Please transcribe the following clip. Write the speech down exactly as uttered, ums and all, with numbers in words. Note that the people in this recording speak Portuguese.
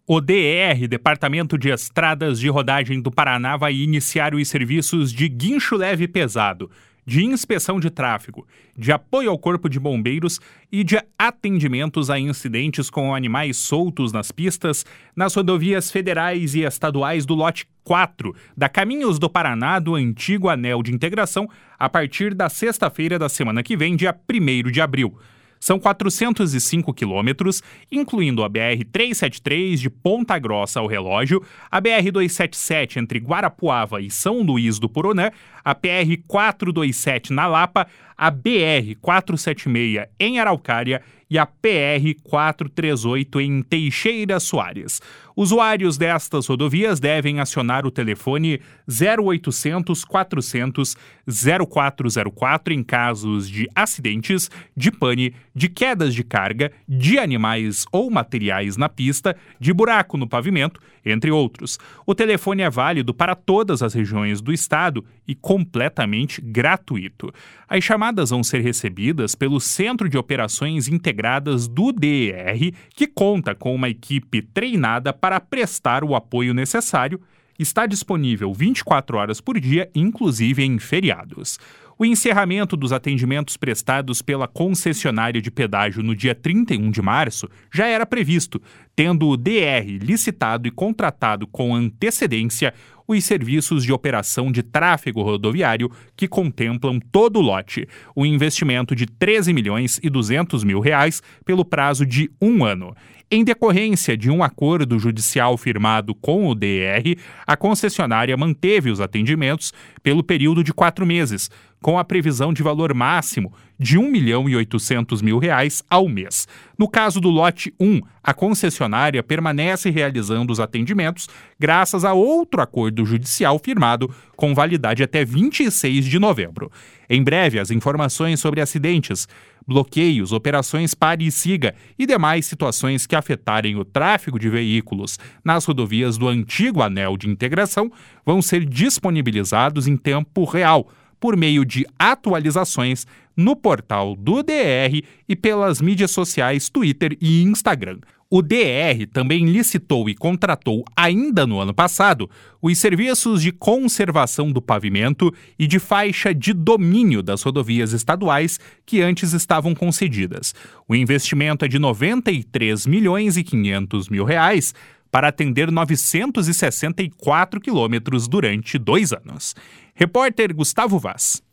O D E R, Departamento de Estradas de Rodagem do Paraná, vai iniciar os serviços de guincho leve e pesado, de inspeção de tráfego, de apoio ao Corpo de Bombeiros e de atendimentos a incidentes com animais soltos nas pistas, nas rodovias federais e estaduais do lote quatro da Caminhos do Paraná do antigo Anel de Integração, a partir da sexta-feira da semana que vem, dia primeiro de abril. São quatrocentos e cinco quilômetros, incluindo a B R trezentos e setenta e três de Ponta Grossa ao Relógio, a B R duzentos e setenta e sete entre Guarapuava e São Luís do Poronã, a P R quatrocentos e vinte e sete na Lapa, a B R quatrocentos e setenta e seis em Araucária e a P R quatrocentos e trinta e oito em Teixeira Soares. Usuários destas rodovias devem acionar o telefone zero oitocentos, quatrocentos, zero quatro zero quatro em casos de acidentes, de pane, de quedas de carga, de animais ou materiais na pista, de buraco no pavimento, entre outros. O telefone é válido para todas as regiões do estado e completamente gratuito. As chamadas vão ser recebidas pelo Centro de Operações Integradas do D E R, que conta com uma equipe treinada para prestar o apoio necessário. Está disponível vinte e quatro horas por dia, inclusive em feriados. O encerramento dos atendimentos prestados pela concessionária de pedágio no dia trinta e um de março já era previsto, tendo o D R licitado e contratado com antecedência os serviços de operação de tráfego rodoviário que contemplam todo o lote, um investimento de treze milhões e duzentos mil reais pelo prazo de um ano. Em decorrência de um acordo judicial firmado com o D E R, a concessionária manteve os atendimentos pelo período de quatro meses, com a previsão de valor máximo de um milhão e oitocentos mil reais ao mês. No caso do lote um, a concessionária permanece realizando os atendimentos graças a outro acordo judicial firmado com validade até vinte e seis de novembro. Em breve, as informações sobre acidentes, bloqueios, operações pare e siga e demais situações que afetarem o tráfego de veículos nas rodovias do antigo Anel de Integração vão ser disponibilizados em tempo real, por meio de atualizações no portal do D E R e pelas mídias sociais Twitter e Instagram. O D E R também licitou e contratou, ainda no ano passado, os serviços de conservação do pavimento e de faixa de domínio das rodovias estaduais que antes estavam concedidas. O investimento é de noventa e três milhões e quinhentos mil reais para atender novecentos e sessenta e quatro quilômetros durante dois anos. Repórter Gustavo Vaz.